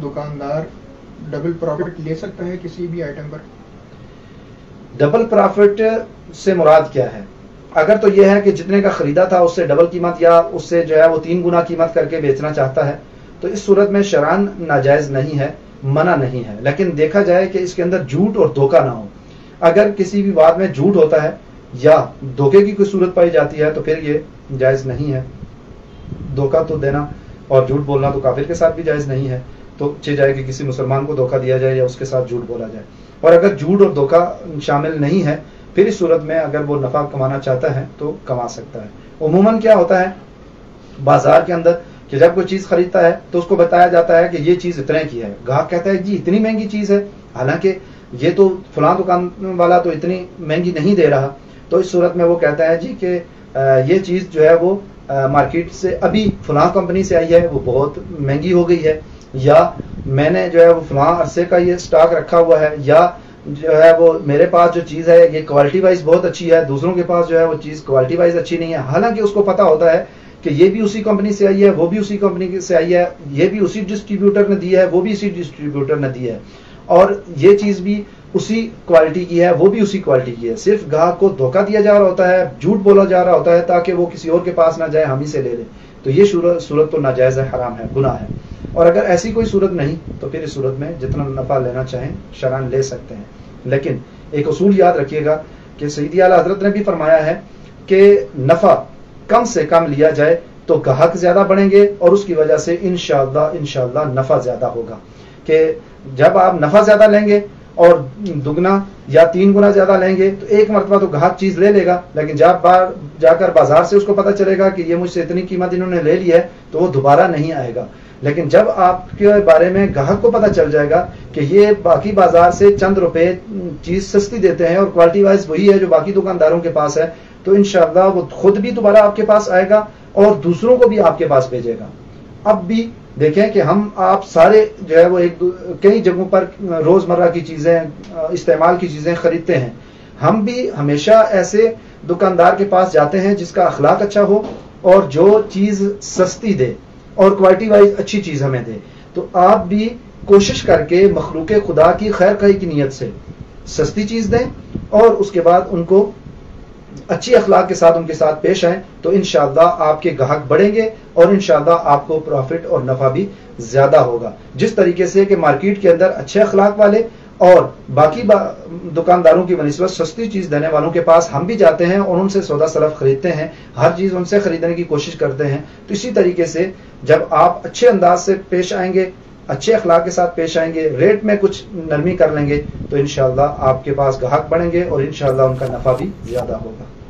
दुकानदार double profit ले सकता है किसी भी आइटम पर? डबल प्रॉफिट से मुराद क्या है? अगर तो यह है कि जितने का खरीदा था उससे डबल कीमत या उससे जो है वो 3 गुना कीमत करके बेचना चाहता है, तो इस सूरत में शरअन नाजायज नहीं है, मना नहीं है। लेकिन देखा जाए कि इसके अंदर झूठ और धोखा ना हो। अगर किसी भी बात में झूठ होता है या धोखे की कोई सूरत पाई जाती है तो फिर ये जायज नहीं है। धोखा तो देना और झूठ बोलना तो काफिर के साथ भी जायज नहीं है। तो अच्छी जाए कि किसी मुसलमान को धोखा दिया जाए या उसके साथ झूठ बोला जाए। और अगर झूठ और धोखा शामिल नहीं है, फिर इस सूरत में अगर वो नफा कमाना चाहता है तो कमा सकता है। उमूमन क्या होता है बाजार के अंदर कि जब कोई चीज खरीदता है तो उसको बताया जाता है कि ये चीज इतने की है। ग्राहक कहता है जी इतनी महंगी चीज है, हालांकि ये तो फलां दुकान वाला तो इतनी महंगी नहीं दे रहा। तो इस सूरत में वो कहता है जी कि ये चीज जो है वो मार्केट से अभी फलां कंपनी से आई है, वो बहुत महंगी हो गई है, या मैंने जो है वो फलां अरसे का ये स्टॉक रखा हुआ है, या जो है वो मेरे पास जो चीज है ये क्वालिटी वाइज बहुत अच्छी है, दूसरों के पास जो है वो चीज क्वालिटी वाइज अच्छी नहीं है। हालांकि उसको पता होता है कि ये भी उसी कंपनी से आई है, वो भी उसी कंपनी से आई है, ये भी उसी डिस्ट्रीब्यूटर ने दी है, वो भी इसी डिस्ट्रीब्यूटर ने दी है, और ये चीज भी उसी क्वालिटी की है, वो भी उसी क्वालिटी की है। सिर्फ ग्राहक को धोखा दिया जा रहा होता है, झूठ बोला जा रहा होता है ताकि वो किसी और के पास ना जाए, हम ही से ले ले। तो ये सूरत तो नाजायज है, हराम है, गुनाह है। और अगर ऐसी कोई सूरत नहीं तो फिर इस सूरत में जितना नफा लेना चाहें शरअन ले सकते हैं। लेकिन एक उसूल याद रखिएगा कि सईदी आला हजरत ने भी फरमाया है कि नफा कम से कम लिया जाए तो ग्राहक ज्यादा बढ़ेंगे और उसकी वजह से इंशाअल्लाह नफा ज्यादा होगा। कि जब आप नफा ज्यादा लेंगे और दुगना या 3 गुना ज्यादा लेंगे तो एक मरतबा तो ग्राहक चीज ले लेगा, लेकिन जब जाकर बाजार से उसको पता चलेगा कि ये मुझसे इतनी कीमत इन्होंने ले ली है तो वो दोबारा नहीं आएगा। लेकिन जब आपके बारे में ग्राहक को पता चल जाएगा कि ये बाकी बाजार से चंद रुपए चीज सस्ती देते हैं और क्वालिटी वाइज वही है जो बाकी दुकानदारों के पास है, तो इंशाअल्लाह वो खुद भी दोबारा आपके पास आएगा और दूसरों को भी आपके पास भेजेगा। अब भी देखें कि हम आप सारे जो है वो कई जगहों पर रोजमर्रा की चीजें इस्तेमाल की चीजें खरीदते हैं। हम भी हमेशा ऐसे दुकानदार के पास जाते हैं जिसका अखलाक अच्छा हो और जो चीज सस्ती दे और क्वालिटी वाइज अच्छी चीज हमें दे। तो आप भी कोशिश करके मखलूक खुदा की खैर खाई की नीयत से सस्ती चीज दें और उसके बाद उनको अच्छी अखलाक के साथ उनके साथ पेश आए, तो इंशाअल्लाह आपके ग्राहक बढ़ेंगे और इंशाअल्लाह आपको प्रॉफिट और नफा भी ज्यादा होगा। जिस तरीके से कि मार्केट के अंदर अच्छे अखलाक वाले और बाकी दुकानदारों की बनिस्बत सस्ती चीज देने वालों के पास हम भी जाते हैं और उनसे सौदा सलफ खरीदते हैं, हर चीज उनसे खरीदने की कोशिश करते हैं। तो इसी तरीके से जब आप अच्छे अंदाज से पेश आएंगे, अच्छे अखलाक के साथ पेश आएंगे, रेट में कुछ नरमी कर लेंगे, तो इंशाअल्लाह आपके पास ग्राहक बढ़ेंगे और इंशाअल्लाह उनका नफा भी ज्यादा होगा।